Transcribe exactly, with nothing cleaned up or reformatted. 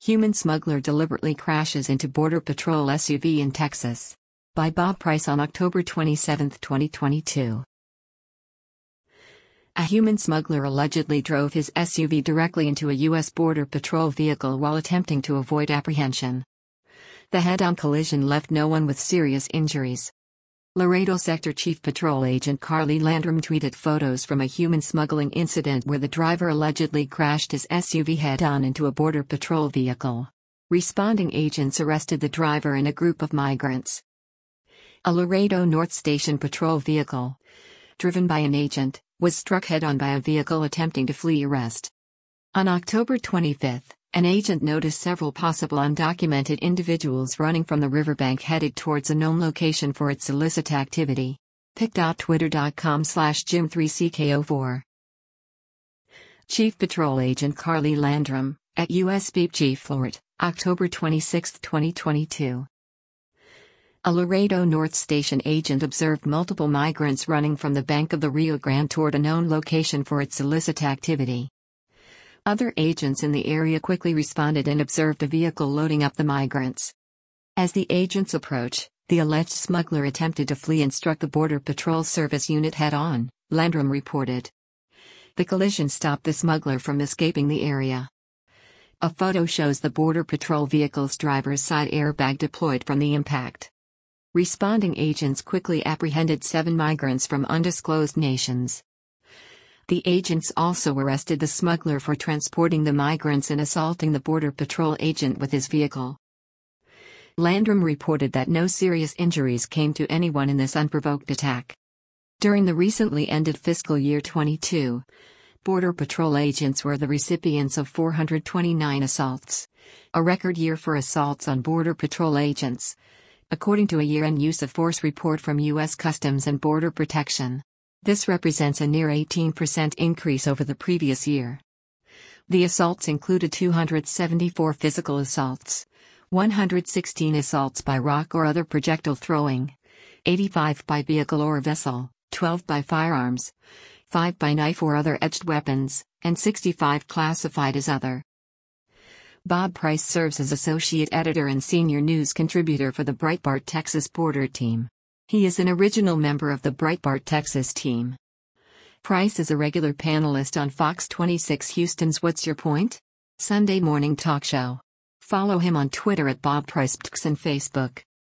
Human smuggler deliberately crashes into Border Patrol S U V in Texas. By Bob Price on October twenty-seventh, twenty twenty-two. A human smuggler allegedly drove his S U V directly into a U S Border Patrol vehicle while attempting to avoid apprehension. The head-on collision left no one with serious injuries. Laredo Sector Chief Patrol Agent Carly Landrum tweeted photos from a human smuggling incident where the driver allegedly crashed his S U V head-on into a Border Patrol vehicle. Responding agents arrested the driver and a group of migrants. A Laredo North Station patrol vehicle, driven by an agent, was struck head-on by a vehicle attempting to flee arrest. On October twenty-fifth, an agent noticed several possible undocumented individuals running from the riverbank headed towards a known location for its illicit activity. pic.twitter.com slash Jim three C K zero four. Chief Patrol Agent Carly Landrum, at U S P Chief Fort, October twenty-sixth, twenty twenty-two. A Laredo North Station agent observed multiple migrants running from the bank of the Rio Grande toward a known location for its illicit activity. Other agents in the area quickly responded and observed a vehicle loading up the migrants. As the agents approached, the alleged smuggler attempted to flee and struck the Border Patrol Service unit head-on, Landrum reported. The collision stopped the smuggler from escaping the area. A photo shows the Border Patrol vehicle's driver's side airbag deployed from the impact. Responding agents quickly apprehended seven migrants from undisclosed nations. The agents also arrested the smuggler for transporting the migrants and assaulting the Border Patrol agent with his vehicle. Landrum reported that no serious injuries came to anyone in this unprovoked attack. During the recently ended fiscal year twenty-two, Border Patrol agents were the recipients of four hundred twenty-nine assaults, a record year for assaults on Border Patrol agents, according to a year-end use of force report from U S Customs and Border Protection. This represents a near eighteen percent increase over the previous year. The assaults included two hundred seventy-four physical assaults, one hundred sixteen assaults by rock or other projectile throwing, eighty-five by vehicle or vessel, twelve by firearms, five by knife or other edged weapons, and sixty-five classified as other. Bob Price serves as associate editor and senior news contributor for the Breitbart Texas Border Team. He is an original member of the Breitbart Texas team. Price is a regular panelist on Fox twenty-six Houston's What's Your Point? Sunday morning talk show. Follow him on Twitter at Bob Price and Facebook.